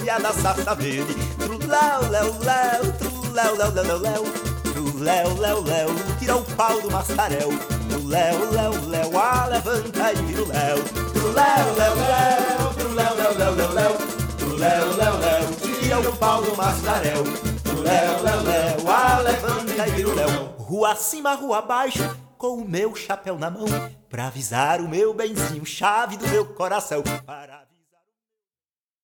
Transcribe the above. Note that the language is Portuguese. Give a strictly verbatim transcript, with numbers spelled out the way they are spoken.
delícia da salsa verde. Truléu, léu, léu, truléu, léu, léu, léu, léu. Truléu, léu, léu, tira o pau do maçarel. Truléu, léu, léu, ah, levanta e vira o léu. Truléu, léu, léu, truléu, léu, léu, léu, léu. Truléu, léu, léu, tira o pau do maçarel. Truléu, léu, léu, ah, levanta e vira o léu. Rua acima, rua abaixo, com o meu chapéu na mão, pra avisar o meu benzinho, chave do meu coração. Para